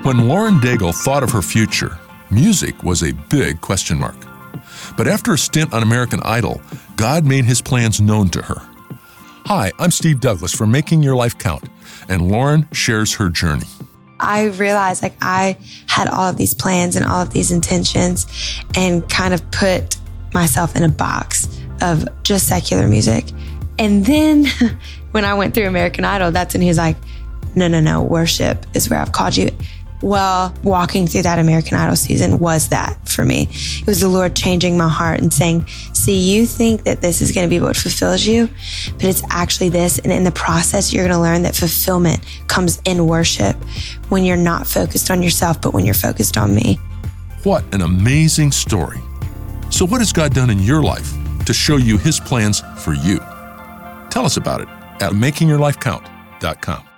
When Lauren Daigle thought of her future, music was a big question mark. But after a stint on American Idol, God made his plans known to her. Hi, I'm Steve Douglas from Making Your Life Count, and Lauren shares her journey. I realized I had all of these plans and all of these intentions and kind of put myself in a box of just secular music. And then when I went through American Idol, that's when he was like, no, worship is where I've called you. Well, walking through that American Idol season was that for me. It was the Lord changing my heart and saying, see, you think that this is going to be what fulfills you, but it's actually this. And in the process, you're going to learn that fulfillment comes in worship when you're not focused on yourself, but when you're focused on me. What an amazing story. So what has God done in your life to show you his plans for you? Tell us about it at makingyourlifecount.com.